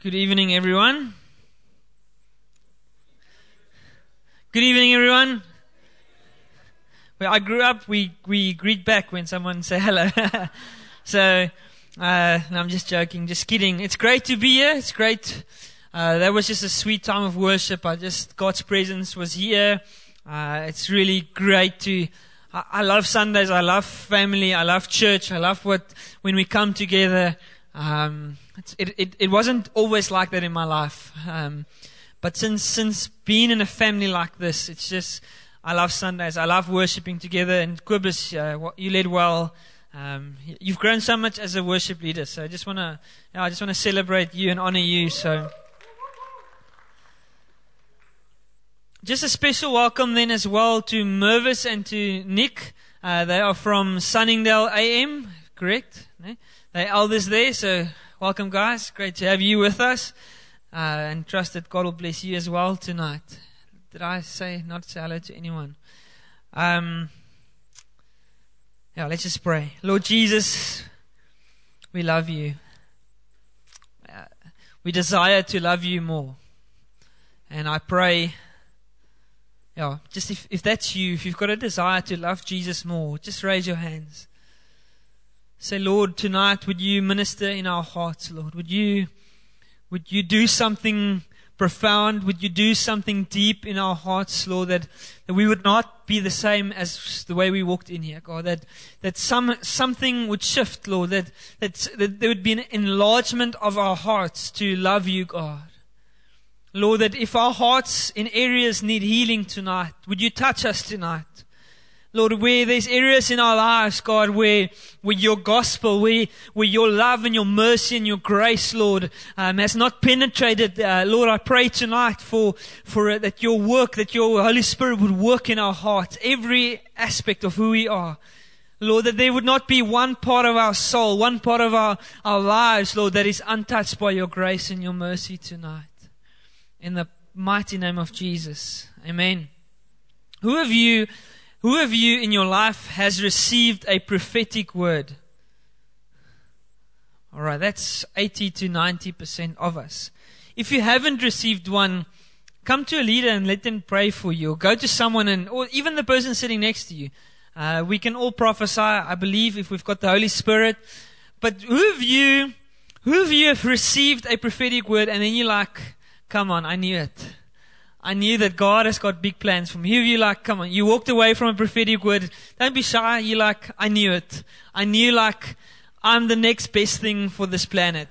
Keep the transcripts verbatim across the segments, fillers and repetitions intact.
Good evening, everyone. Good evening, everyone. Where I grew up, we, we greet back when someone say hello. so, uh, no, I'm just joking, just kidding. It's great to be here. It's great. Uh, that was just a sweet time of worship. I just, God's presence was here. Uh, it's really great to, I, I love Sundays. I love family. I love church. I love what, when we come together. Um, it's, it, it, it wasn't always like that in my life. Um, but since, since being in a family like this, it's just, I love Sundays. I love worshiping together. And Kobus, uh, you led well. Um, you've grown so much as a worship leader. So I just want to, you know, I just want to celebrate you and honor you. So just a special welcome then as well to Mervis and to Nick. Uh, they are from Sunningdale A M, correct? No? They're elders there, so welcome guys. Great to have you with us. Uh, and trust that God will bless you as well tonight. Did I say not say hello to anyone? Um, yeah, let's just pray. Lord Jesus, we love you. Uh, we desire to love you more. And I pray, yeah, just if, if that's you, if you've got a desire to love Jesus more, just raise your hands. Say, Lord, tonight would you minister in our hearts, Lord? Would you, would you do something profound? Would you do something deep in our hearts, Lord, that, that we would not be the same as the way we walked in here, God? That, that some, something would shift, Lord, that, that, that there would be an enlargement of our hearts to love you, God. Lord, that if our hearts in areas need healing tonight, would you touch us tonight? Lord, where there's areas in our lives, God, where, where your gospel, where, where your love and your mercy and your grace, Lord, um, has not penetrated, uh, Lord, I pray tonight for, for uh, that your work, that your Holy Spirit would work in our hearts, every aspect of who we are. Lord, that there would not be one part of our soul, one part of our, our lives, Lord, that is untouched by your grace and your mercy tonight. In the mighty name of Jesus. Amen. Who of you Who of you in your life has received a prophetic word? Alright, that's eighty to ninety percent of us. If you haven't received one, come to a leader and let them pray for you. Or go to someone, and or even the person sitting next to you. Uh, we can all prophesy, I believe, if we've got the Holy Spirit. But who of you, who of you have received a prophetic word and then you're like, come on, I knew it. I knew that God has got big plans for me. Who of you like, come on, you walked away from a prophetic word. Don't be shy. You're like, I knew it. I knew like, I'm the next best thing for this planet.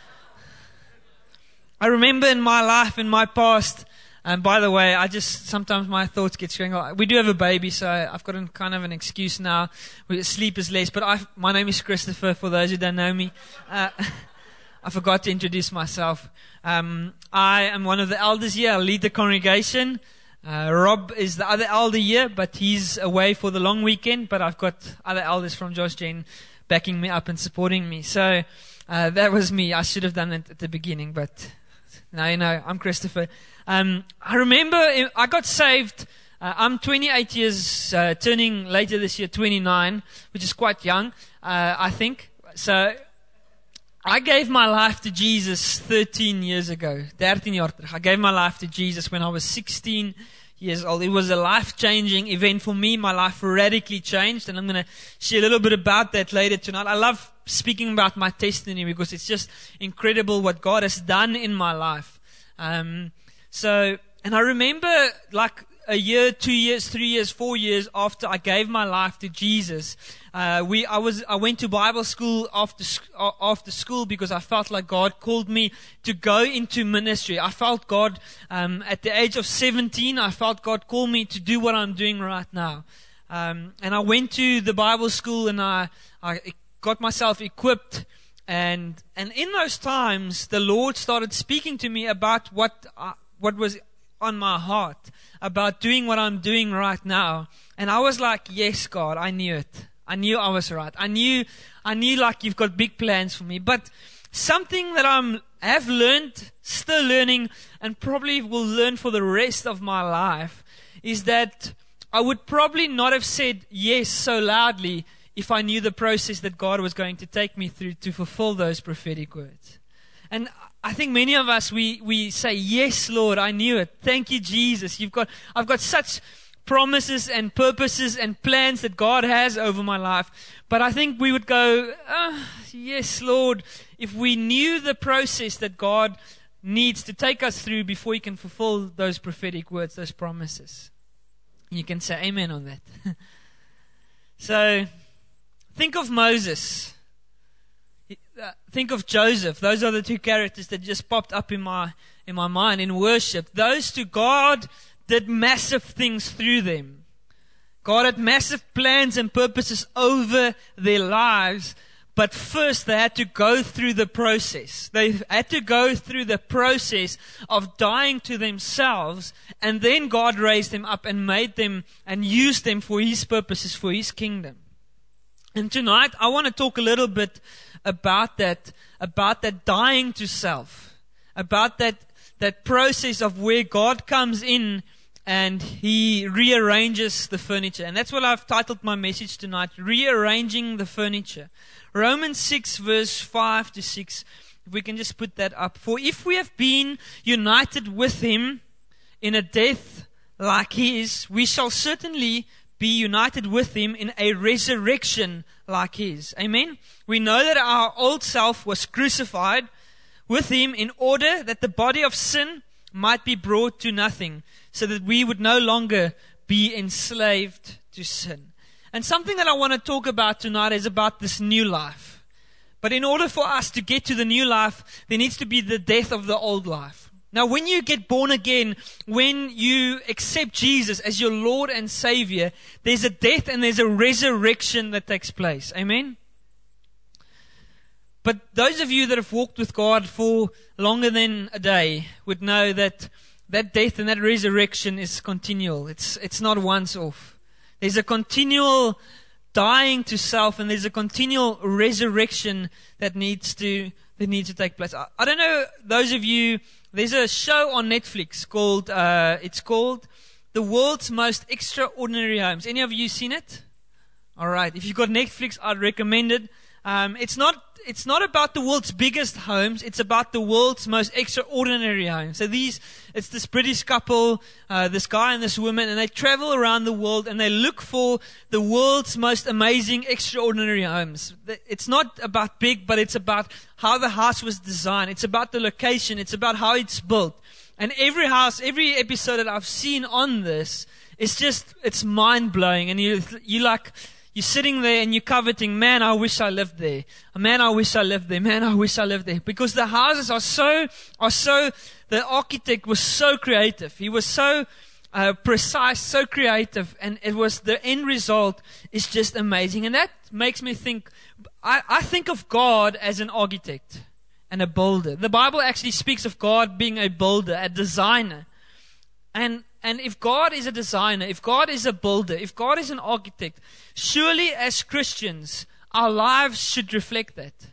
I remember in my life, in my past, and by the way, I just, sometimes my thoughts get going. We do have a baby, so I've got a, kind of an excuse now. Sleep is less. But I, my name is Christopher, for those who don't know me. Uh, I forgot to introduce myself. Um, I am one of the elders here. I lead the congregation. Uh, Rob is the other elder here, but he's away for the long weekend. But I've got other elders from Josh Jen backing me up and supporting me. So uh, that was me. I should have done it at the beginning, but now you know, I'm Christopher. Um, I remember I got saved. Uh, I'm twenty-eight years, uh, turning later this year twenty-nine, which is quite young, uh, I think. So I gave my life to Jesus thirteen years ago. thirteen jaar terug. I gave my life to Jesus when I was sixteen years old. It was a life-changing event for me. My life radically changed, and I'm going to share a little bit about that later tonight. I love speaking about my testimony because it's just incredible what God has done in my life. Um, so, and I remember like a year, two years, three years, four years after I gave my life to Jesus, uh, we, I was, I went to Bible school after, after school because I felt like God called me to go into ministry. I felt God, um, at the age of seventeen, I felt God call me to do what I'm doing right now. Um, and I went to the Bible school and I, I got myself equipped. And, and in those times, the Lord started speaking to me about what, uh, what was on my heart, about doing what I'm doing right now. And I was like, yes, God, I knew it. I knew I was right. I knew, I knew like you've got big plans for me. But something that I'm, have learned, still learning, and probably will learn for the rest of my life, is that I would probably not have said yes so loudly if I knew the process that God was going to take me through to fulfill those prophetic words. And I think many of us, we, we say, yes, Lord, I knew it. Thank you, Jesus. You've got, I've got such promises and purposes and plans that God has over my life. But I think we would go, oh, yes, Lord, if we knew the process that God needs to take us through before He can fulfill those prophetic words, those promises. You can say amen on that. So, think of Moses. Think of Joseph. Those are the two characters that just popped up in my in my mind in worship. Those two, God did massive things through them. God had massive plans and purposes over their lives, but first they had to go through the process. They had to go through the process of dying to themselves, and then God raised them up and made them and used them for His purposes, for His kingdom. And tonight I want to talk a little bit about that, about that dying to self, about that, that process of where God comes in and He rearranges the furniture. And that's what I've titled my message tonight, Rearranging the Furniture. Romans six verse five to six, if we can just put that up. For if we have been united with Him in a death like His, we shall certainly be united with Him in a resurrection like His. Amen? We know that our old self was crucified with Him in order that the body of sin might be brought to nothing, so that we would no longer be enslaved to sin. And something that I want to talk about tonight is about this new life. But in order for us to get to the new life, there needs to be the death of the old life. Now, when you get born again, when you accept Jesus as your Lord and Savior, there's a death and there's a resurrection that takes place. Amen? But those of you that have walked with God for longer than a day would know that that death and that resurrection is continual. It's it's not once off. There's a continual dying to self, and there's a continual resurrection that needs to that needs to take place. I, I don't know, those of you, there's a show on Netflix called uh, it's called The World's Most Extraordinary Homes. Any of you seen it? All right. If you've got Netflix, I'd recommend it. Um, it's not it's not about the world's biggest homes. It's about the world's most extraordinary homes. So these, it's this British couple, uh, this guy and this woman, and they travel around the world and they look for the world's most amazing, extraordinary homes. It's not about big, but it's about how the house was designed. It's about the location. It's about how it's built. And every house, every episode that I've seen on this, it's just, it's mind-blowing. And you, you like, you're sitting there and you're coveting, man, I wish I lived there. Man, I wish I lived there. Man, I wish I lived there. Because the houses are so, are so, the architect was so creative. He was so uh, precise, so creative. And it was, the end result is just amazing. And that makes me think, I, I think of God as an architect and a builder. The Bible actually speaks of God being a builder, a designer. And And if God is a designer, if God is a builder, if God is an architect, surely as Christians, our lives should reflect that.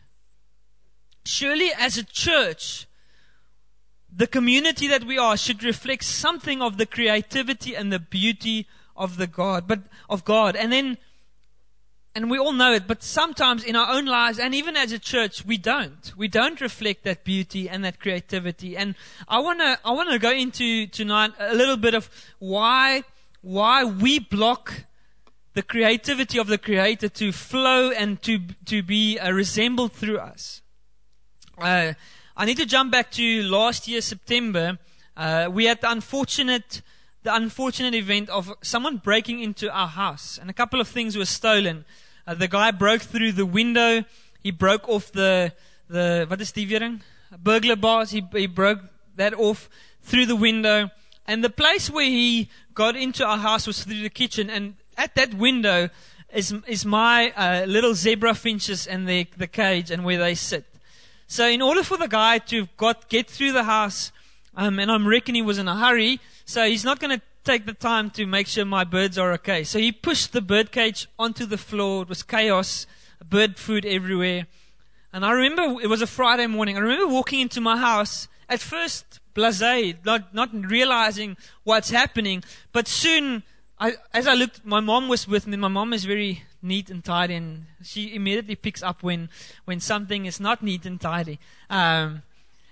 Surely as a church, the community that we are should reflect something of the creativity and the beauty of the God, but of God. And then, and we all know it, but sometimes in our own lives, and even as a church, we don't. We don't reflect that beauty and that creativity. And I want to I want to go into tonight a little bit of why why we block the creativity of the Creator to flow and to to be uh, resembled through us. Uh, I need to jump back to last year, September. Uh, we had the unfortunate the unfortunate event of someone breaking into our house, and a couple of things were stolen. Uh, the guy broke through the window. He broke off the the what is die weer? Burglar bars. He he broke that off through the window, and the place where he got into our house was through the kitchen. And at that window is is my uh, little zebra finches and the the cage and where they sit. So in order for the guy to got get through the house, um, and I'm reckoning he was in a hurry, so he's not going to take the time to make sure my birds are okay. So he pushed the bird cage onto the floor. It was chaos, bird food everywhere. And I remember it was a Friday morning. I remember walking into my house, at first blasé, not, not realizing what's happening. But soon, I, as I looked, my mom was with me. My mom is very neat and tidy, and she immediately picks up when, when something is not neat and tidy. Um,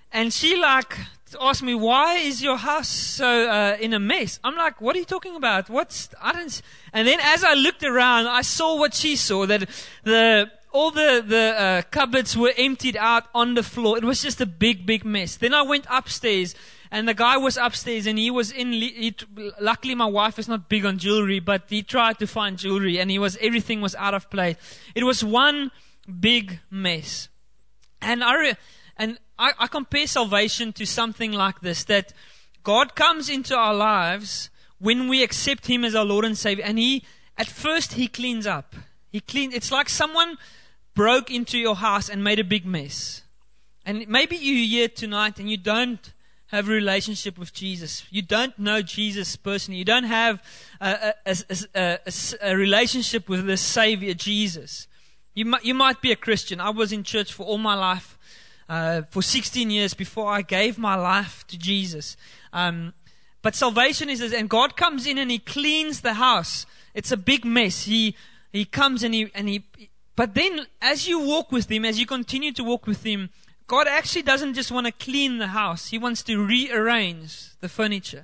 and she like asked me, why is your house so uh, in a mess? I'm like, what are you talking about? What's, I don't, s-" and then as I looked around, I saw what she saw, that the, all the, the uh, cupboards were emptied out on the floor. It was just a big, big mess. Then I went upstairs, and the guy was upstairs, and he was in, he, luckily my wife is not big on jewelry, but he tried to find jewelry, and he was, everything was out of place. It was one big mess. And I, re- and I, I compare salvation to something like this, that God comes into our lives when we accept Him as our Lord and Savior, and He, at first, He cleans up. He clean. It's like someone broke into your house and made a big mess. And maybe you're here tonight and you don't have a relationship with Jesus. You don't know Jesus personally. You don't have a, a, a, a, a relationship with the Savior, Jesus. You might, you might be a Christian. I was in church for all my life, uh, for sixteen years before I gave my life to Jesus. Um, but salvation is, and God comes in and He cleans the house. It's a big mess. He He comes and He and He. But then, as you walk with Him, as you continue to walk with Him, God actually doesn't just want to clean the house. He wants to rearrange the furniture.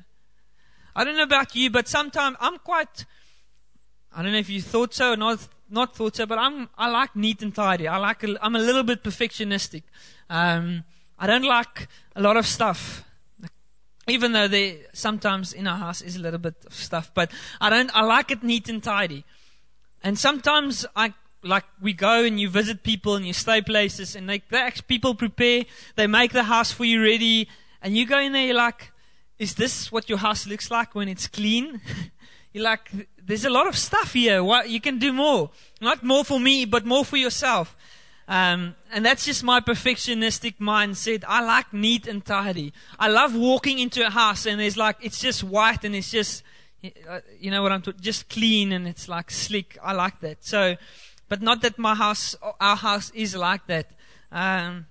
I don't know about you, but sometimes I'm quite, I don't know if you thought so or not, not thought so, but I'm, I like neat and tidy. I like, a, I'm a little bit perfectionistic. Um, I don't like a lot of stuff. Even though there sometimes in our house is a little bit of stuff, but I don't, I like it neat and tidy. And sometimes I, like we go and you visit people and you stay places and they, they actually, people prepare, they make the house for you ready, and you go in there, you're like, is this what your house looks like when it's clean? You're like, there's a lot of stuff here. What, you can do more. Not more for me, but more for yourself. Um, and that's just my perfectionistic mindset. I like neat and tidy. I love walking into a house and there's like, it's just white and it's just, you know what I'm talking, just clean and it's like slick. I like that. So, but not that my house, our house is like that. Um,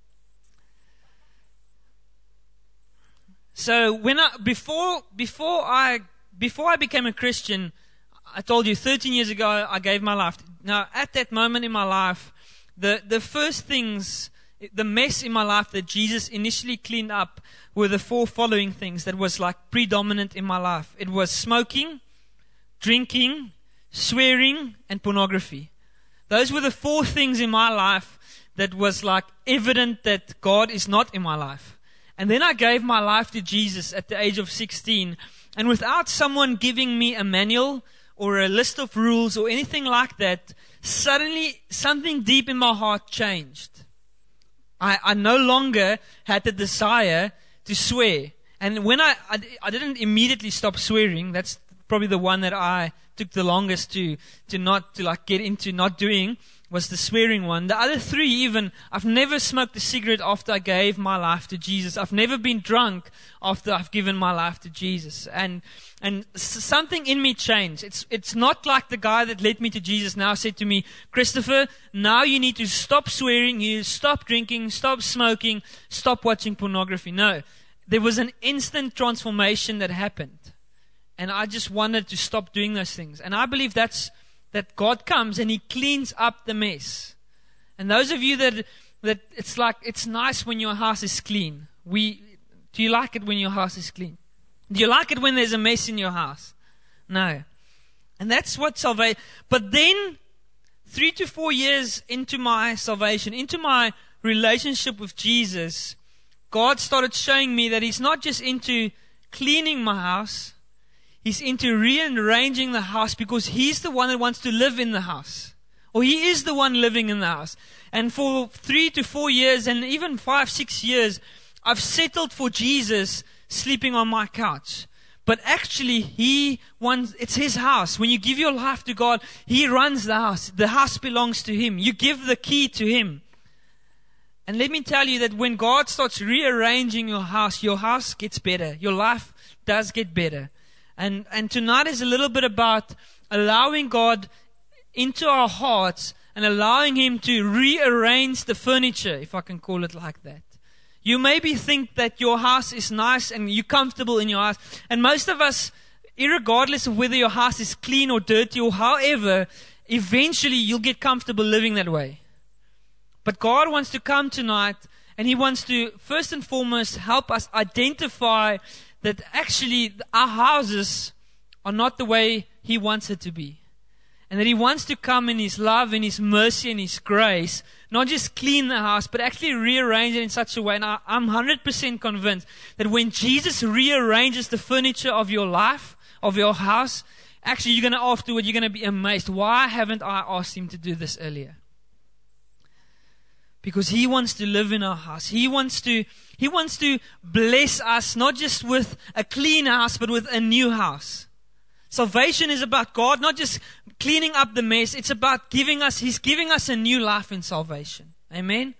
so when I, before, before I, before I became a Christian, I told you thirteen years ago, I gave my life. Now, at that moment in my life, the, the first things, the mess in my life that Jesus initially cleaned up were the four following things that was like predominant in my life. It was smoking, drinking, swearing, and pornography. Those were the four things in my life that was like evident that God is not in my life. And then I gave my life to Jesus at the age of sixteen. And without someone giving me a manual or a list of rules or anything like that, suddenly something deep in my heart changed. I, I no longer had the desire to swear. And when I, I, I didn't immediately stop swearing, that's probably the one that I took the longest to, to not, to like get into not doing, was the swearing one. The other three even, I've never smoked a cigarette after I gave my life to Jesus. I've never been drunk after I've given my life to Jesus. And, and something in me changed. It's, it's not like the guy that led me to Jesus now said to me, Christopher, now you need to stop swearing, you stop drinking, stop smoking, stop watching pornography. No. There was an instant transformation that happened. And I just wanted to stop doing those things. And I believe that's, that God comes and He cleans up the mess. And those of you that, that it's like, it's nice when your house is clean. We, do you like it when your house is clean? Do you like it when there's a mess in your house? No. And that's what salvation, but then, three to four years into my salvation, into my relationship with Jesus, God started showing me that He's not just into cleaning my house, He's into rearranging the house because He's the one that wants to live in the house. Or He is the one living in the house. And for three to four years and even five, six years, I've settled for Jesus sleeping on my couch. But actually, He wants, it's His house. When you give your life to God, He runs the house. The house belongs to Him. You give the key to Him. And let me tell you that when God starts rearranging your house, your house gets better. Your life does get better. And and tonight is a little bit about allowing God into our hearts and allowing Him to rearrange the furniture, if I can call it like that. You maybe think that your house is nice and you're comfortable in your house. And most of us, irregardless of whether your house is clean or dirty or however, eventually you'll get comfortable living that way. But God wants to come tonight And He wants to, first and foremost, help us identify that actually our houses are not the way He wants it to be. And that He wants to come in His love, in His mercy, and His grace, not just clean the house, but actually rearrange it in such a way. And I, I'm one hundred percent convinced that when Jesus rearranges the furniture of your life, of your house, actually you're going to afterward, you're going to be amazed. Why haven't I asked Him to do this earlier? Because He wants to live in our house. He wants to, He wants to bless us, not just with a clean house, but with a new house. Salvation is about God not just cleaning up the mess. It's about giving us, He's giving us a new life in salvation. Amen?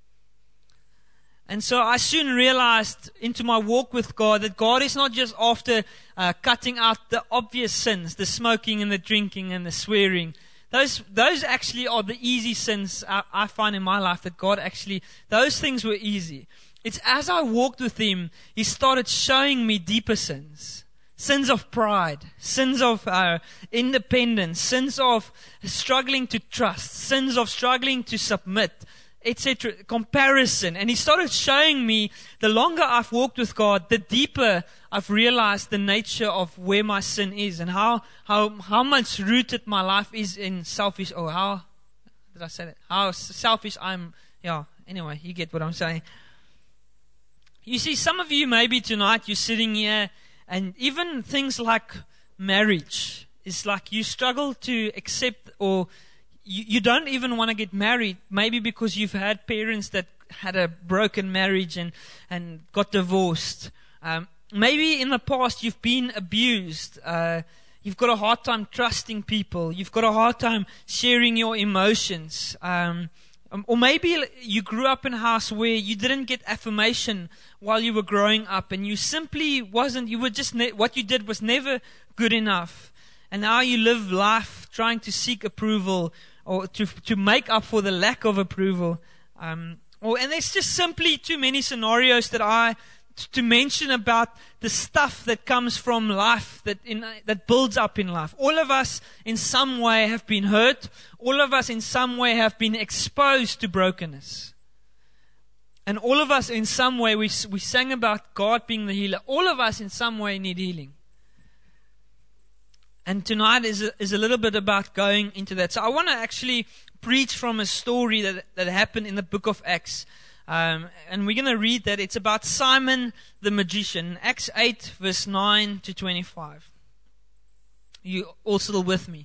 And so I soon realized into my walk with God that God is not just after uh, cutting out the obvious sins, the smoking and the drinking and the swearing. Those those actually are the easy sins I, I find in my life that God actually, those things were easy. It's as I walked with Him, He started showing me deeper sins. Sins of pride, sins of uh, independence, sins of struggling to trust, sins of struggling to submit, et cetera. Comparison. And He started showing me, the longer I've walked with God, the deeper I've realized the nature of where my sin is and how how how much rooted my life is in selfish, or how, did I say that? How selfish I'm, yeah, anyway, you get what I'm saying. You see, some of you maybe tonight, you're sitting here, and even things like marriage, it's like you struggle to accept, or you, you don't even want to get married, maybe because you've had parents that had a broken marriage and, and got divorced. Um, maybe in the past you've been abused. Uh, you've got a hard time trusting people. You've got a hard time sharing your emotions. Um, Or maybe you grew up in a house where you didn't get affirmation while you were growing up, and you simply wasn't, you were just, ne- what you did was never good enough. And now you live life trying to seek approval, or to to make up for the lack of approval. Um, or and there's just simply too many scenarios that I, to mention about the stuff that comes from life, that in, that builds up in life. All of us in some way have been hurt. All of us in some way have been exposed to brokenness. And all of us in some way, we, we sang about God being the healer. All of us in some way need healing. And tonight is a, is a little bit about going into that. So I want to actually preach from a story that, that happened in the book of Acts. Um, and we're going to read that. It's about Simon the magician. Acts eight, verse nine to twenty-five. You all still with me?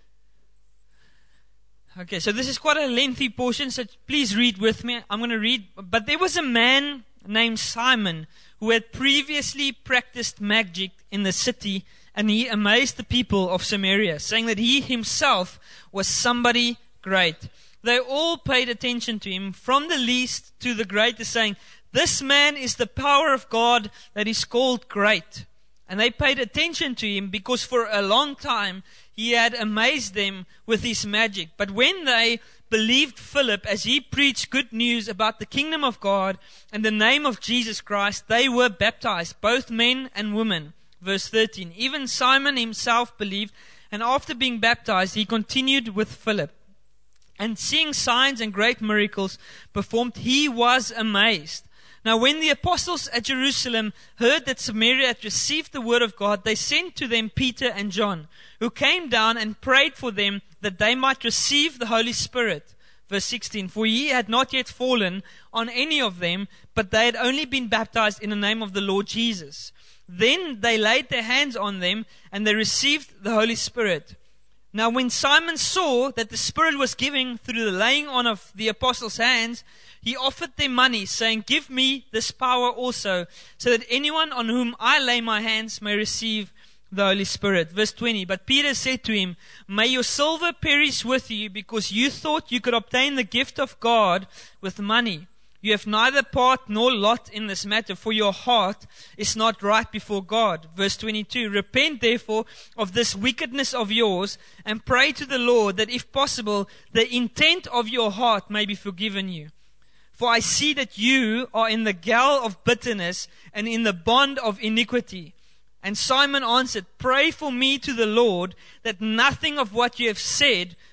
Okay, so this is quite a lengthy portion, so please read with me. I'm going to read. But there was a man named Simon who had previously practiced magic in the city, and he amazed the people of Samaria, saying that he himself was somebody great. They all paid attention to him, from the least to the greatest, saying, "This man is the power of God that is called great." And they paid attention to him because for a long time he had amazed them with his magic. But when they believed Philip as he preached good news about the kingdom of God and the name of Jesus Christ, they were baptized, both men and women. Verse thirteen, even Simon himself believed, and after being baptized he continued with Philip. And seeing signs and great miracles performed, he was amazed. Now when the apostles at Jerusalem heard that Samaria had received the word of God, they sent to them Peter and John, who came down and prayed for them that they might receive the Holy Spirit. Verse sixteen, for he had not yet fallen on any of them, but they had only been baptized in the name of the Lord Jesus. Then they laid their hands on them, and they received the Holy Spirit. Now when Simon saw that the Spirit was given through the laying on of the apostles' hands, he offered them money, saying, "Give me this power also, so that anyone on whom I lay my hands may receive the Holy Spirit." Verse twenty, but Peter said to him, "May your silver perish with you, because you thought you could obtain the gift of God with money. You have neither part nor lot in this matter, for your heart is not right before God." Verse twenty-two, repent therefore of this wickedness of yours, and pray to the Lord that if possible, the intent of your heart may be forgiven you. For I see that you are in the gall of bitterness and in the bond of iniquity. And Simon answered, "Pray for me to the Lord, that nothing of what you have said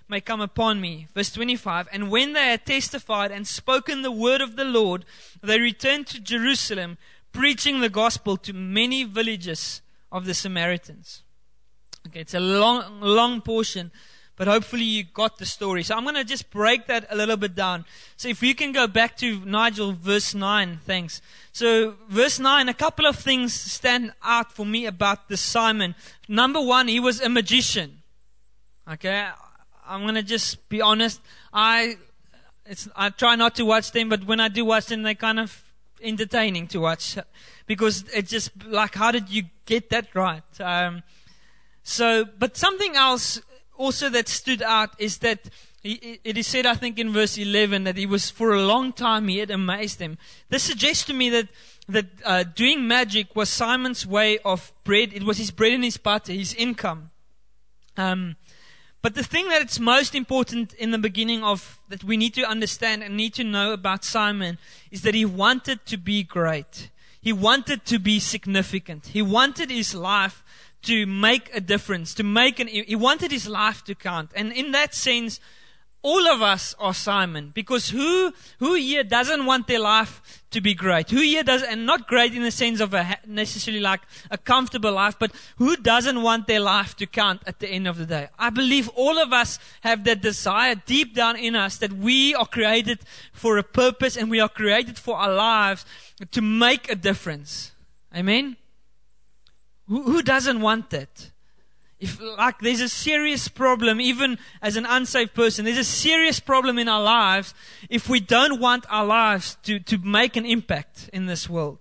may come upon me. Verse twenty-five, and when they had testified and spoken the word of the Lord, they returned to Jerusalem, preaching the gospel to many villages of the Samaritans. Okay, it's a long, long portion, but hopefully you got the story. So I'm going to just break that a little bit down. So if you can go back to Nigel, verse nine, thanks. So verse nine, a couple of things stand out for me about this Simon. Number one, he was a magician. Okay, I'm going to just be honest. I it's I try not to watch them, but when I do watch them, they're kind of entertaining to watch. Because it's just like, how did you get that right? Um, so, but something else also that stood out is that he, it is said, I think in verse eleven, that he was, for a long time, he had amazed them. This suggests to me that that uh, doing magic was Simon's way of bread. It was his bread and his butter, his income. Um, but the thing that it's most important in the beginning of, that we need to understand and need to know about Simon, is that he wanted to be great. He wanted to be significant. He wanted his life to make a difference, to make an, he wanted his life to count. And in that sense, all of us are Simon, because who, who here doesn't want their life to be great? Who here does, and not great in the sense of a, necessarily like a comfortable life, but who doesn't want their life to count at the end of the day? I believe all of us have that desire deep down in us that we are created for a purpose and we are created for our lives to make a difference. Amen? Who, who doesn't want that? If like there's a serious problem, even as an unsaved person, there's a serious problem in our lives if we don't want our lives to, to make an impact in this world.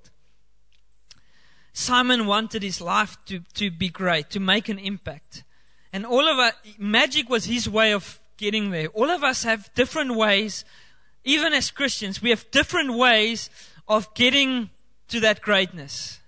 Simon wanted his life to, to be great, to make an impact. And all of us, magic was his way of getting there. All of us have different ways, even as Christians, we have different ways of getting to that greatness.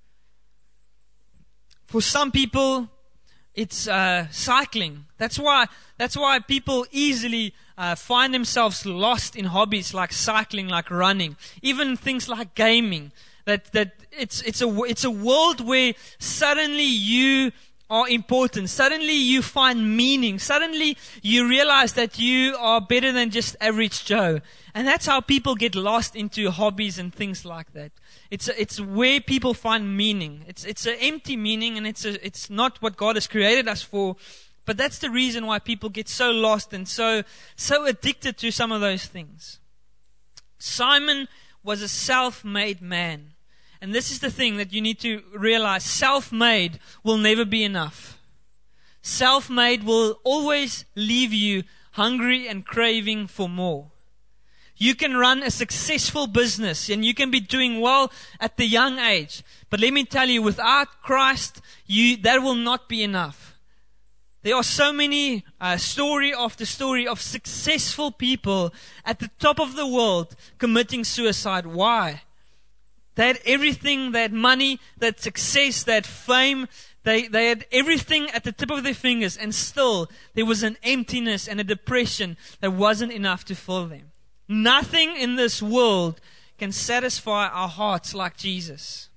For some people, it's uh, cycling. That's why. That's why people easily uh, find themselves lost in hobbies like cycling, like running, even things like gaming. That that it's it's a it's a world where suddenly you are important. Suddenly you find meaning. Suddenly you realize that you are better than just average Joe. And that's how people get lost into hobbies and things like that. It's a, it's where people find meaning. It's it's an empty meaning, and it's a, it's not what God has created us for. But that's the reason why people get so lost and so so addicted to some of those things. Simon was a self-made man. And this is the thing that you need to realize. Self-made will never be enough. Self-made will always leave you hungry and craving for more. You can run a successful business and you can be doing well at the young age. But let me tell you, without Christ, you, that will not be enough. There are so many uh, story after story of successful people at the top of the world committing suicide. Why? They had everything, they had money, they had success, they had fame, they, they had everything at the tip of their fingers, and still there was an emptiness and a depression that wasn't enough to fill them. Nothing in this world can satisfy our hearts like Jesus.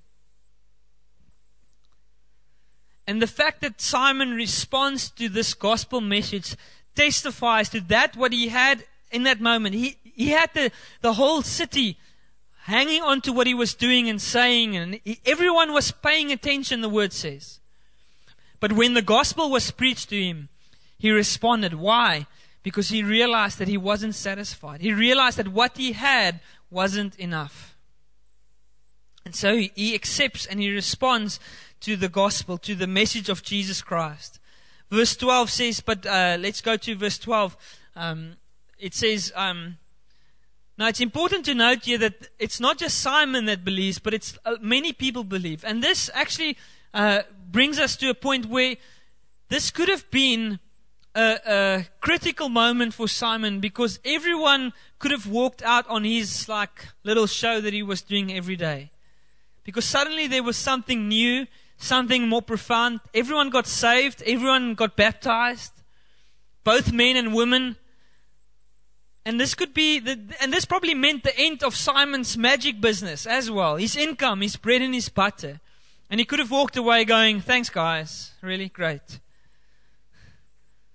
And the fact that Simon responds to this gospel message testifies to that what he had in that moment. He, he had the, the whole city hanging on to what he was doing and saying, and he, everyone was paying attention, the word says. But when the gospel was preached to him, he responded. Why? Because he realized that he wasn't satisfied. He realized that what he had wasn't enough. And so he, he accepts and he responds to the gospel, to the message of Jesus Christ. Verse twelve says, but uh, let's go to verse twelve. Um, it says, um, now it's important to note here that it's not just Simon that believes, but it's uh, many people believe. And this actually uh, brings us to a point where this could have been A, a critical moment for Simon, because everyone could have walked out on his like little show that he was doing every day. Because suddenly there was something new, something more profound. Everyone got saved, everyone got baptized, both men and women. And this could be, the, and this probably meant the end of Simon's magic business as well. His income, his bread and his butter. And he could have walked away going, thanks guys, really great.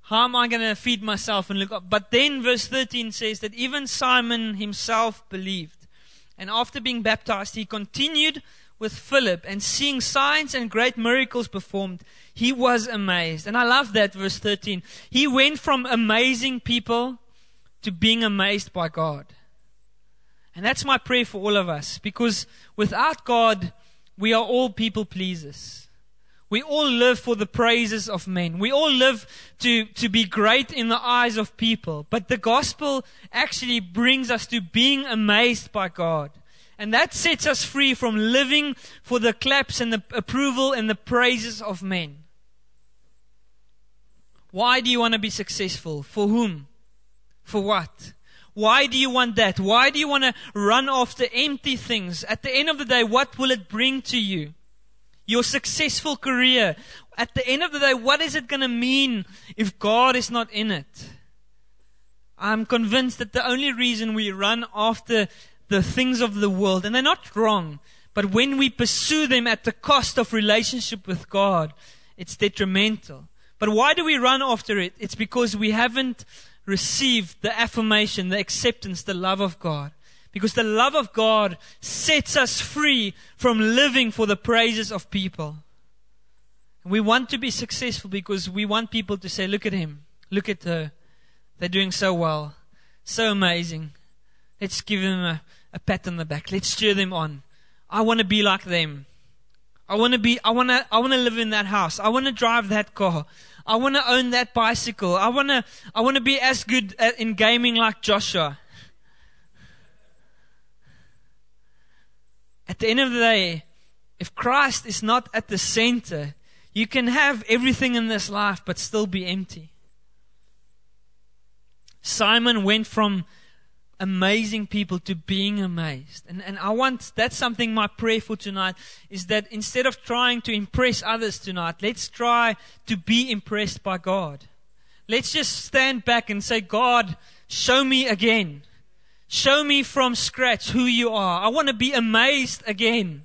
how am I going to feed myself and look up? But then verse thirteen says that even Simon himself believed. And after being baptized, he continued with Philip, and seeing signs and great miracles performed, he was amazed. And I love that, verse thirteen. He went from amazing people to being amazed by God. And that's my prayer for all of us, because without God, we are all people pleasers. We all live for the praises of men. We all live to, to be great in the eyes of people. But the gospel actually brings us to being amazed by God. And that sets us free from living for the claps and the approval and the praises of men. Why do you want to be successful? For whom? For what? Why do you want that? Why do you want to run after empty things? At the end of the day, what will it bring to you? Your successful career. At the end of the day, what is it going to mean if God is not in it? I'm convinced that the only reason we run after the things of the world, and they're not wrong, but when we pursue them at the cost of relationship with God, it's detrimental. But why do we run after it? It's because we haven't received the affirmation, the acceptance, the love of God. Because the love of God sets us free from living for the praises of people. And we want to be successful because we want people to say, look at him, look at her. They're doing so well, so amazing. Let's give them a, a pat on the back. Let's cheer them on. I want to be like them. I want to be, I want to, I want to live in that house. I want to drive that car. I want to own that bicycle. I want to, I want to be as good at, in gaming like Joshua. At the end of the day, if Christ is not at the center, you can have everything in this life but still be empty. Simon went from amazing people to being amazed. And, and I want, that's something my prayer for tonight, is that instead of trying to impress others tonight, let's try to be impressed by God. Let's just stand back and say, God, show me again. Show me from scratch who you are. I want to be amazed again.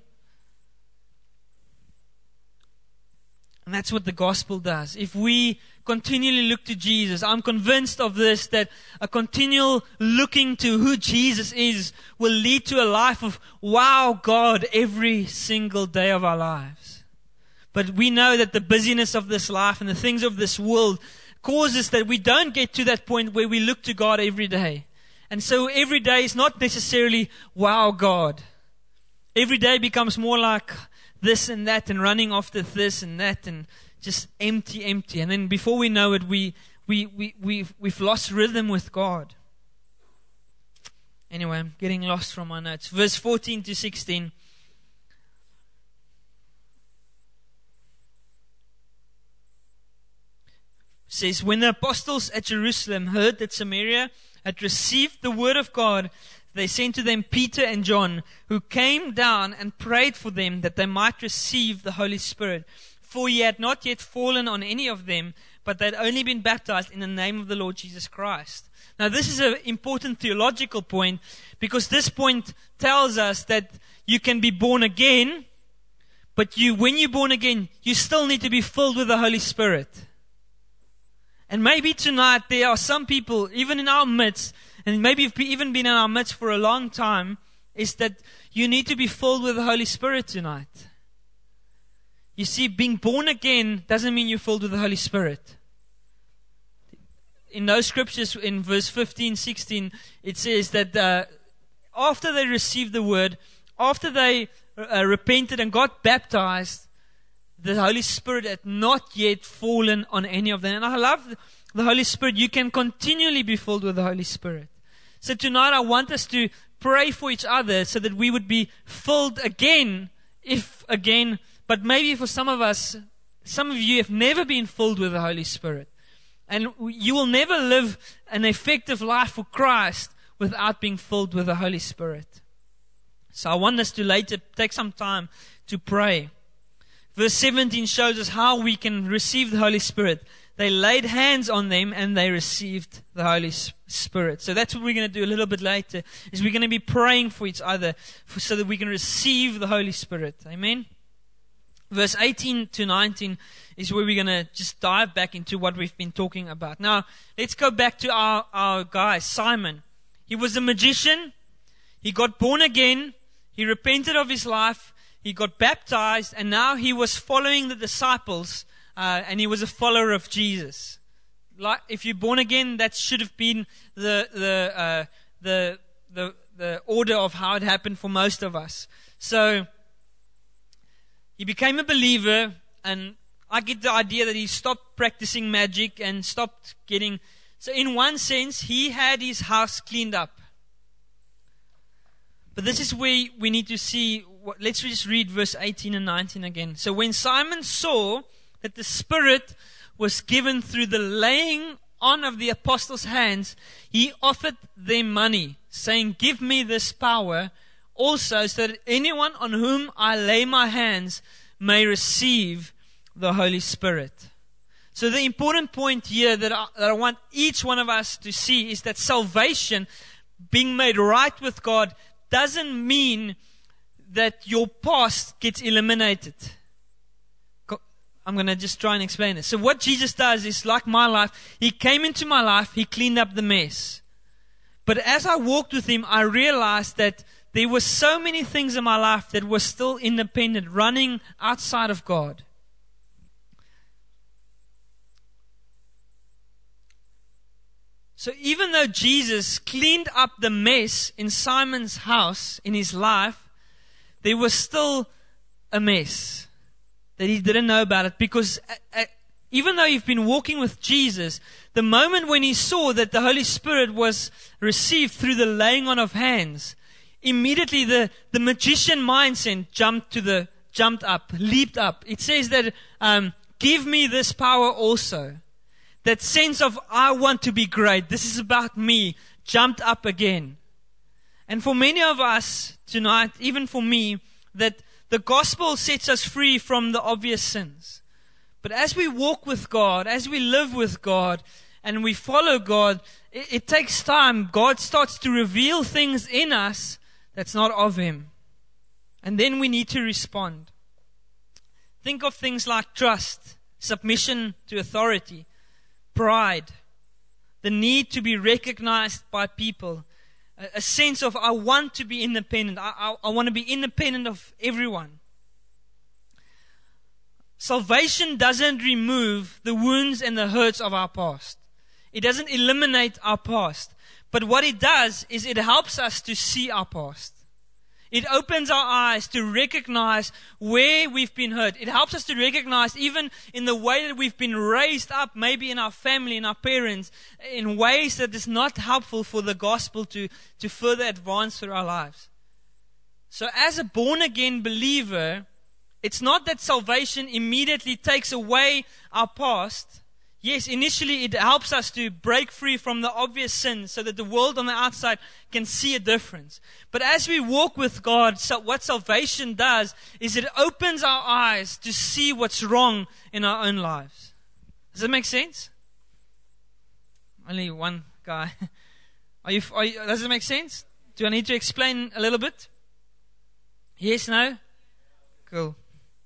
And that's what the gospel does. If we continually look to Jesus, I'm convinced of this, that a continual looking to who Jesus is will lead to a life of wow God every single day of our lives. But we know that the busyness of this life and the things of this world causes that we don't get to that point where we look to God every day. And so every day is not necessarily wow God. Every day becomes more like this and that and running after this and that and just empty, empty. And then before we know it, we, we, we, we've, we've lost rhythm with God. Anyway, I'm getting lost from my notes. Verse fourteen to sixteen. Says, when the apostles at Jerusalem heard that Samaria had received the word of God, they sent to them Peter and John, who came down and prayed for them that they might receive the Holy Spirit. For he had not yet fallen on any of them, but they had only been baptized in the name of the Lord Jesus Christ. Now this is an important theological point, because this point tells us that you can be born again, but you, when you're born again, you still need to be filled with the Holy Spirit. And maybe tonight there are some people, even in our midst, and maybe you've even been in our midst for a long time, is that you need to be filled with the Holy Spirit tonight. You see, being born again doesn't mean you're filled with the Holy Spirit. In those scriptures, in verse fifteen, sixteen, it says that uh, after they received the word, after they uh, repented and got baptized, the Holy Spirit had not yet fallen on any of them. And I love the Holy Spirit. You can continually be filled with the Holy Spirit. So tonight I want us to pray for each other so that we would be filled again, if again, but maybe for some of us, some of you have never been filled with the Holy Spirit. And you will never live an effective life for Christ without being filled with the Holy Spirit. So I want us to later take some time to pray. Verse seventeen shows us how we can receive the Holy Spirit. They laid hands on them and they received the Holy Spirit. So that's what we're going to do a little bit later, is we're going to be praying for each other for, so that we can receive the Holy Spirit. Amen? verse eighteen to nineteen is where we're going to just dive back into what we've been talking about. Now, let's go back to our, our guy, Simon. He was a magician. He got born again. He repented of his life. He got baptized. And now he was following the disciples. Uh, and he was a follower of Jesus. Like, if you're born again, that should have been the the uh, the the the order of how it happened for most of us. So he became a believer, and I get the idea that he stopped practicing magic and stopped getting. So in one sense, he had his house cleaned up. But this is where we need to see. What, let's just read verse eighteen and nineteen again. So when Simon saw that the Spirit was given through the laying on of the apostles' hands, he offered them money, saying, "Give me this power also, so that anyone on whom I lay my hands may receive the Holy Spirit." So the important point here that I, that I want each one of us to see is that salvation, being made right with God, doesn't mean that your past gets eliminated. I'm going to just try and explain this. So what Jesus does is, like my life, He came into my life, He cleaned up the mess. But as I walked with Him, I realized that there were so many things in my life that were still independent, running outside of God. So even though Jesus cleaned up the mess in Simon's house, in his life, there was still a mess that he didn't know about it. Because uh, uh, even though you've been walking with Jesus, the moment when he saw that the Holy Spirit was received through the laying on of hands, immediately the, the magician mindset jumped to the jumped up, leaped up. It says that um, give me this power also. That sense of I want to be great. This is about me. Jumped up again. And for many of us tonight, even for me, that the gospel sets us free from the obvious sins. But as we walk with God, as we live with God, and we follow God, it, it takes time. God starts to reveal things in us that's not of Him. And then we need to respond. Think of things like trust, submission to authority, pride, the need to be recognized by people, a, a sense of I want to be independent. I, I, I want to be independent of everyone. Salvation doesn't remove the wounds and the hurts of our past. It doesn't eliminate our past. But what it does is it helps us to see our past. It opens our eyes to recognize where we've been hurt. It helps us to recognize even in the way that we've been raised up, maybe in our family, in our parents, in ways that is not helpful for the gospel to, to further advance through our lives. So as a born-again believer, it's not that salvation immediately takes away our past. Yes, initially it helps us to break free from the obvious sins so that the world on the outside can see a difference. But as we walk with God, so what salvation does is it opens our eyes to see what's wrong in our own lives. Does that make sense? Only one guy. Are you, are you, does it make sense? Do I need to explain a little bit? Yes, no? Cool.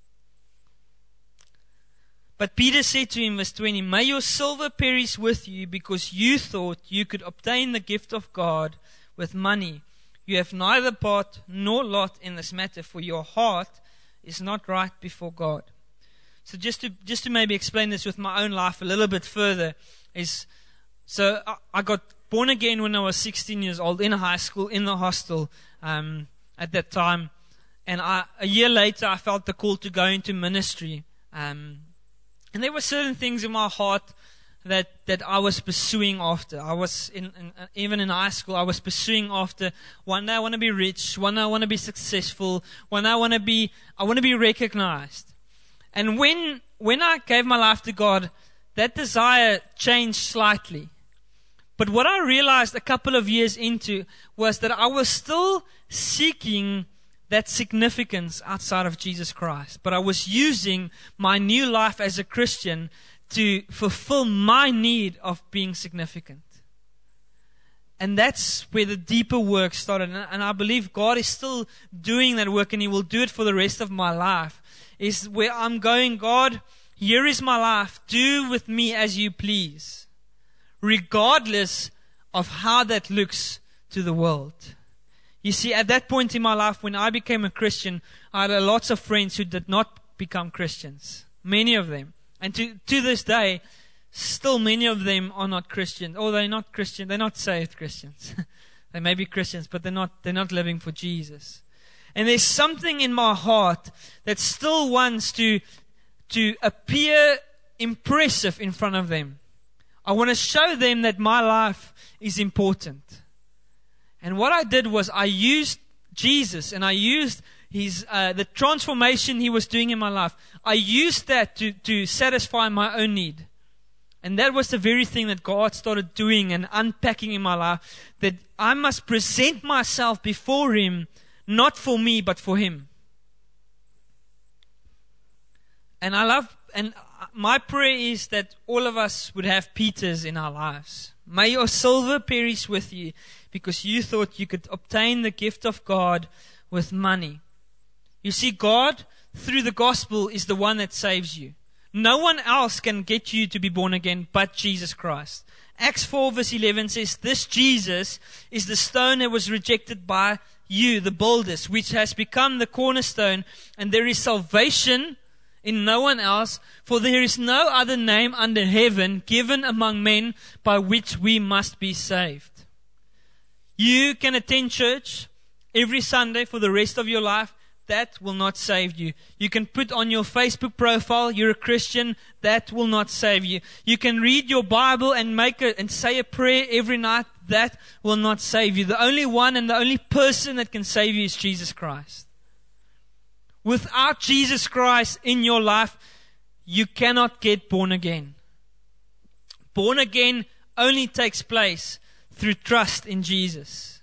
But Peter said to him, verse twenty, "May your silver perish with you, because you thought you could obtain the gift of God with money. You have neither part nor lot in this matter, for your heart is not right before God." So just to just to maybe explain this with my own life a little bit further, is so I, I got born again when I was sixteen years old in high school, in the hostel um, at that time. And I, a year later, I felt the call to go into ministry. Um, And there were certain things in my heart that, that I was pursuing after. I was, in, in, even in high school, I was pursuing after, one day I want to be rich, one day I want to be successful, one day I want to be, I want to be recognized. And when, when I gave my life to God, that desire changed slightly. But what I realized a couple of years into was that I was still seeking that significance outside of Jesus Christ. But I was using my new life as a Christian to fulfill my need of being significant. And that's where the deeper work started. And I believe God is still doing that work, and He will do it for the rest of my life. is where I'm going, God, here is my life. Do with me as you please, regardless of how that looks to the world. You see, at that point in my life, when I became a Christian, I had lots of friends who did not become Christians. Many of them. And to, to this day, still many of them are not Christians. Or they're not Christian, they're not saved Christians. They may be Christians, but they're not, they're not living for Jesus. And there's something in my heart that still wants to, to appear impressive in front of them. I want to show them that my life is important. And what I did was I used Jesus and I used his uh, the transformation he was doing in my life. I used that to, to satisfy my own need. And that was the very thing that God started doing and unpacking in my life. That I must present myself before Him, not for me, but for Him. And I love, and my prayer is that all of us would have Peters in our lives. May your silver perish with you, because you thought you could obtain the gift of God with money. You see, God, through the gospel, is the one that saves you. No one else can get you to be born again but Jesus Christ. Acts four verse eleven says, this Jesus is the stone that was rejected by you, the builders, which has become the cornerstone, and there is salvation in no one else, for there is no other name under heaven given among men by which we must be saved. You can attend church every Sunday for the rest of your life. That will not save you. You can put on your Facebook profile, you're a Christian. That will not save you. You can read your Bible and make a, and say a prayer every night. That will not save you. The only one and the only person that can save you is Jesus Christ. Without Jesus Christ in your life, you cannot get born again. Born again only takes place through trust in Jesus.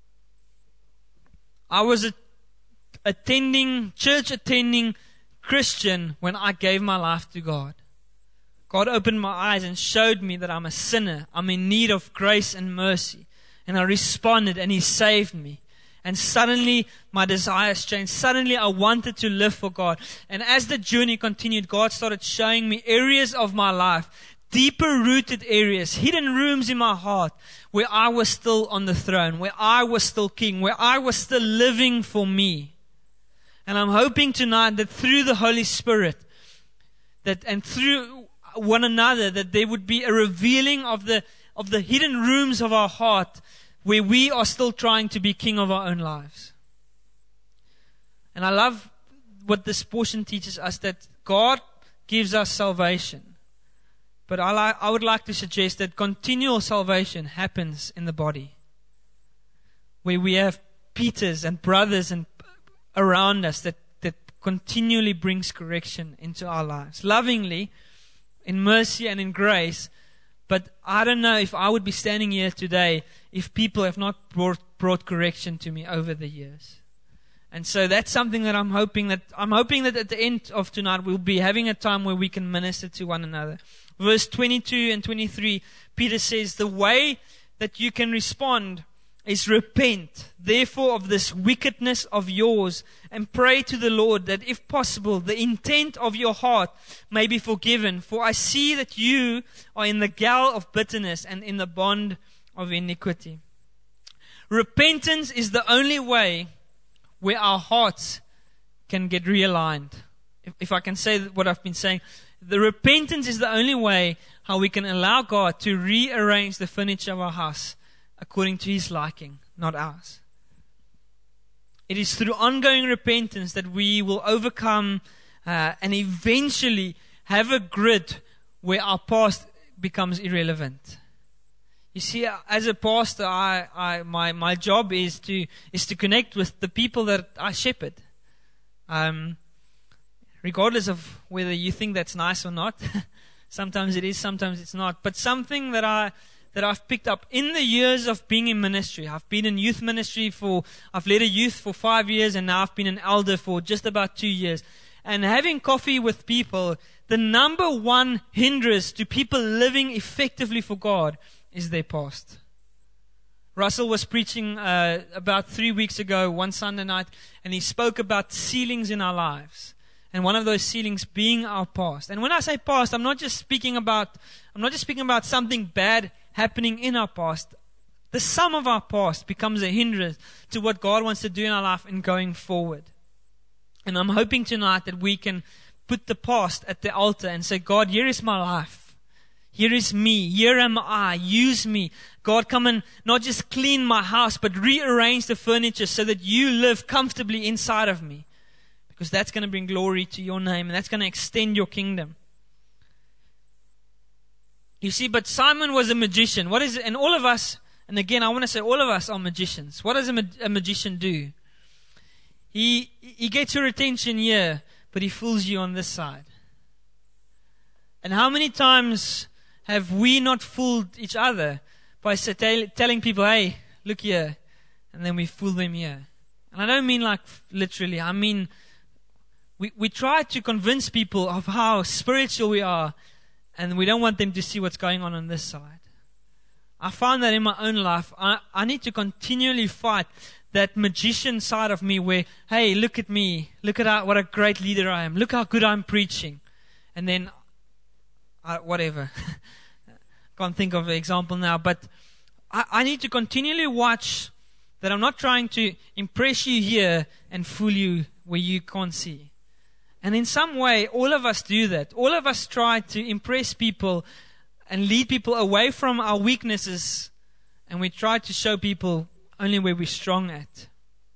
I was a attending, church attending Christian when I gave my life to God. God opened my eyes and showed me that I'm a sinner. I'm in need of grace and mercy. And I responded and He saved me. And suddenly my desires changed. Suddenly I wanted to live for God. And as the journey continued, God started showing me areas of my life, deeper rooted areas, hidden rooms in my heart, where I was still on the throne, where I was still king, where I was still living for me. And I'm hoping tonight that through the Holy Spirit, that and through one another, that there would be a revealing of the of the hidden rooms of our heart, where we are still trying to be king of our own lives. And I love what this portion teaches us, that God gives us salvation. But I, like, I would like to suggest that continual salvation happens in the body, where we have Peters and brothers and around us that, that continually brings correction into our lives. Lovingly, in mercy and in grace. But I don't know if I would be standing here today if people have not brought, brought correction to me over the years. And so that's something that I'm hoping that I'm hoping that at the end of tonight we'll be having a time where we can minister to one another. Verse twenty-two and twenty-three, Peter says, the way that you can respond is repent, therefore, of this wickedness of yours, and pray to the Lord that, if possible, the intent of your heart may be forgiven. For I see that you are in the gall of bitterness and in the bond of iniquity. Repentance is the only way where our hearts can get realigned. If, if I can say what I've been saying, the repentance is the only way how we can allow God to rearrange the furniture of our house according to His liking, not ours. It is through ongoing repentance that we will overcome uh, and eventually have a grid where our past becomes irrelevant. You see, as a pastor, I, I, my, my job is to is to connect with the people that I shepherd. Um, regardless of whether you think that's nice or not. Sometimes it is, sometimes it's not. But something that I that I've picked up in the years of being in ministry. I've been in youth ministry for, I've led a youth for five years and now I've been an elder for just about two years. And having coffee with people, the number one hindrance to people living effectively for God is their past. Russell was preaching uh, about three weeks ago, one Sunday night, and he spoke about ceilings in our lives. And one of those ceilings being our past. And when I say past, I'm not just speaking about, I'm not just speaking about something bad happening in our past. The sum of our past becomes a hindrance to what God wants to do in our life and going forward. And I'm hoping tonight that we can put the past at the altar and say, God, here is my life. Here is me. Here am I. Use me. God, come and not just clean my house, but rearrange the furniture so that you live comfortably inside of me. Because that's going to bring glory to your name, and that's going to extend your kingdom. You see, but Simon was a magician. What is it? And all of us, and again, I want to say all of us are magicians. What does a, mag- a magician do? He he gets your attention here, but he fools you on this side. And how many times have we not fooled each other by say, tell, telling people, hey, look here, and then we fool them here? And I don't mean like literally, I mean, we, we try to convince people of how spiritual we are, and we don't want them to see what's going on on this side. I found that in my own life, I, I need to continually fight that magician side of me where, hey, look at me, look at how, what a great leader I am, look how good I'm preaching. And then, I, whatever. Can't think of an example now, but I, I need to continually watch that I'm not trying to impress you here and fool you where you can't see. And in some way, all of us do that. All of us try to impress people and lead people away from our weaknesses, and we try to show people only where we're strong at.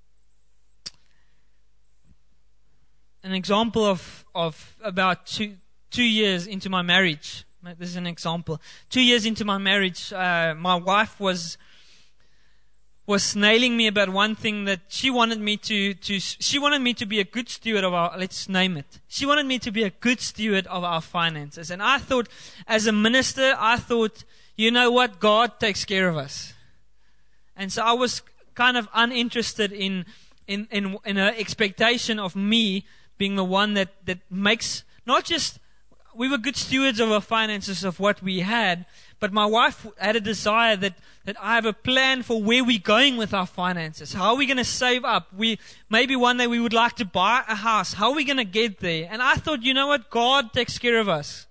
An example of, of about two, two years into my marriage. This is an example. Two years into my marriage, uh, my wife was was nailing me about one thing that she wanted me to, to, she wanted me to be a good steward of our, let's name it. She wanted me to be a good steward of our finances. And I thought, as a minister, I thought, you know what, God takes care of us. And so I was kind of uninterested in, in, in, in an expectation of me being the one that, that makes, not just, we were good stewards of our finances, of what we had, but my wife had a desire that, that I have a plan for where we're going with our finances. How are we going to save up? We maybe one day we would like to buy a house. How are we going to get there? And I thought, you know what? God takes care of us.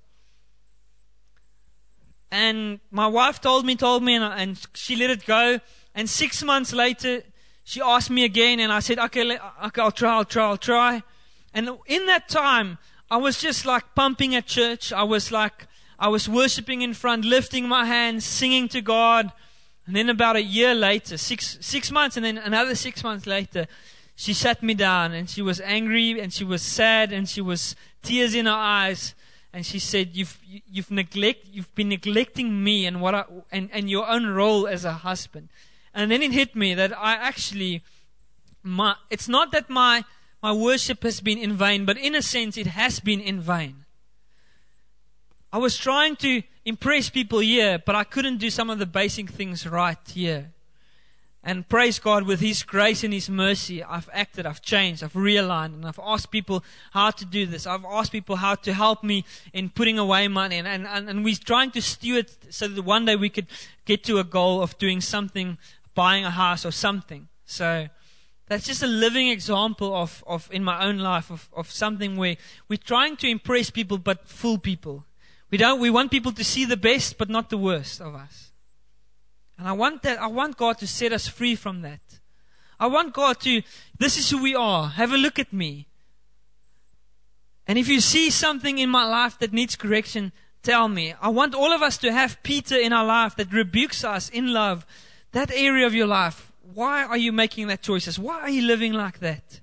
And my wife told me, told me, and, and she let it go. And six months later, she asked me again, and I said, okay, let, okay, I'll try, I'll try, I'll try. And in that time, I was just like pumping at church. I was like, I was worshiping in front, lifting my hands, singing to God. And then about a year later, six six months, and then another six months later, she sat me down, and she was angry, and she was sad, and she was tears in her eyes. And she said, "You've you've neglect you've been neglecting me and what I, and and your own role as a husband." And then it hit me that I actually, my it's not that my my worship has been in vain, but in a sense, it has been in vain. I was trying to impress people here, but I couldn't do some of the basic things right here. And praise God, with His grace and His mercy, I've acted, I've changed, I've realigned, and I've asked people how to do this. I've asked people how to help me in putting away money. And, and, and, and we're trying to steward so that one day we could get to a goal of doing something, buying a house or something. So that's just a living example of, of in my own life, of, of something where we're trying to impress people but fool people. We don't. We want people to see the best, but not the worst of us. And I want that. I want God to set us free from that. I want God to. This is who we are. Have a look at me. And if you see something in my life that needs correction, tell me. I want all of us to have Peter in our life that rebukes us in love. That area of your life. Why are you making that choices? Why are you living like that?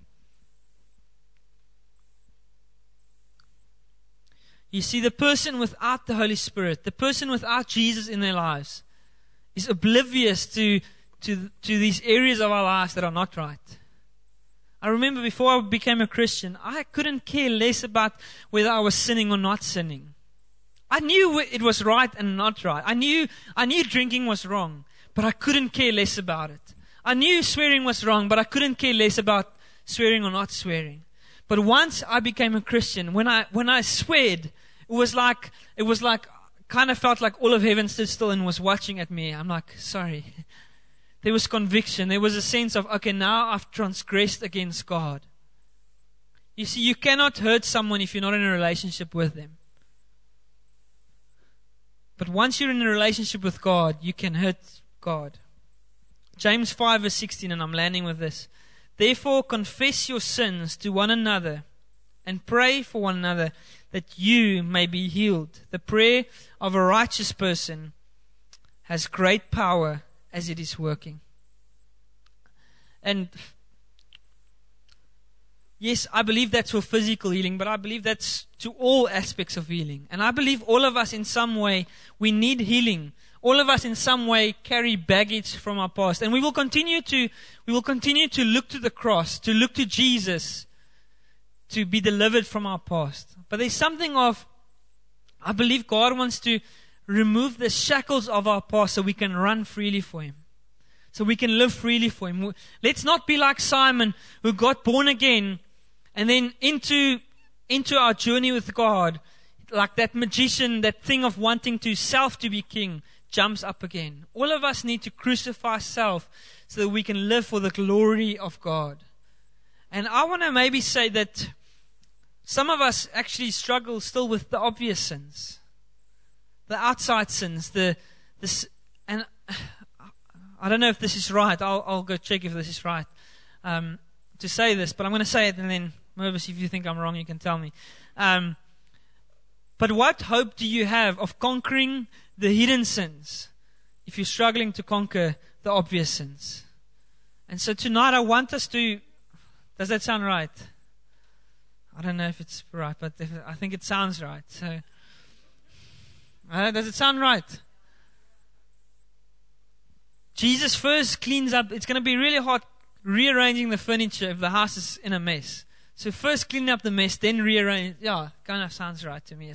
You see, the person without the Holy Spirit, the person without Jesus in their lives, is oblivious to, to, to these areas of our lives that are not right. I remember before I became a Christian, I couldn't care less about whether I was sinning or not sinning. I knew it was right and not right. I knew, I knew drinking was wrong, but I couldn't care less about it. I knew swearing was wrong, but I couldn't care less about swearing or not swearing. But once I became a Christian, when I when I sweared, it was like it was like kind of felt like all of heaven stood still and was watching at me. I'm like, sorry. There was conviction. There was a sense of, okay, now I've transgressed against God. You see, you cannot hurt someone if you're not in a relationship with them. But once you're in a relationship with God, you can hurt God. James five verse sixteen, and I'm landing with this. Therefore confess your sins to one another and pray for one another that you may be healed. The prayer of a righteous person has great power as it is working. And yes, I believe that's for physical healing, but I believe that's to all aspects of healing. And I believe all of us in some way, we need healing. All of us in some way carry baggage from our past. And we will continue to, we will continue to look to the cross, to look to Jesus, to be delivered from our past. But there's something of, I believe God wants to remove the shackles of our past so we can run freely for Him. So we can live freely for Him. Let's not be like Simon, who got born again, and then into, into our journey with God, like that magician, that thing of wanting to self to be king, jumps up again. All of us need to crucify self so that we can live for the glory of God. And I want to maybe say that some of us actually struggle still with the obvious sins, the outside sins, the this, and I don't know if this is right. I'll, I'll go check if this is right um, to say this, but I'm going to say it, and then Mervis, if you think I'm wrong, you can tell me. Um, but what hope do you have of conquering the hidden sins if you're struggling to conquer the obvious sins? And so tonight I want us to, does that sound right? I don't know if it's right, but if, I think it sounds right. So, uh, does it sound right? Jesus first cleans up. It's going to be really hard rearranging the furniture if the house is in a mess. So first clean up the mess, then rearrange. Yeah, kind of sounds right to me.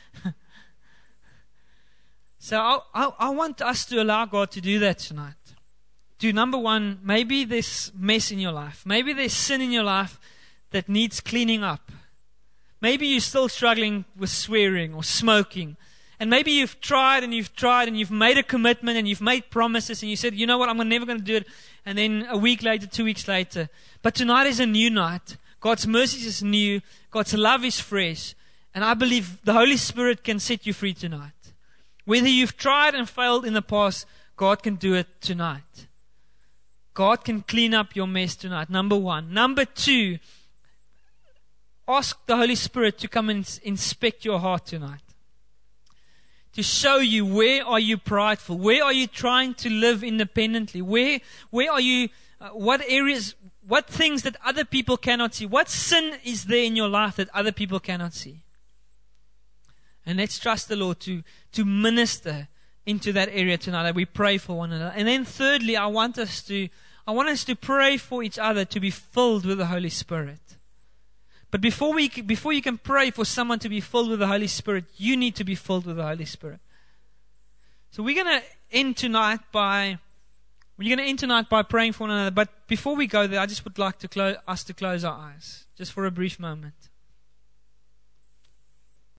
So I, I, I want us to allow God to do that tonight. To number one, maybe there's mess in your life. Maybe there's sin in your life that needs cleaning up. Maybe you're still struggling with swearing or smoking. And maybe you've tried and you've tried and you've made a commitment and you've made promises and you said, you know what, I'm never going to do it. And then a week later, two weeks later. But tonight is a new night. God's mercy is new. God's love is fresh. And I believe the Holy Spirit can set you free tonight. Whether you've tried and failed in the past, God can do it tonight. God can clean up your mess tonight. Number one. Number two, ask the Holy Spirit to come and inspect your heart tonight. To show you, where are you prideful? Where are you trying to live independently? Where, where are you, uh, what areas, what things that other people cannot see? What sin is there in your life that other people cannot see? And let's trust the Lord to, to minister into that area tonight, that we pray for one another. And then thirdly, I want us to, I want us to pray for each other to be filled with the Holy Spirit. But before we, before you can pray for someone to be filled with the Holy Spirit, you need to be filled with the Holy Spirit. So we're going to end tonight by, we're going to end tonight by praying for one another. But before we go there, I just would like to close, us to close our eyes, just for a brief moment.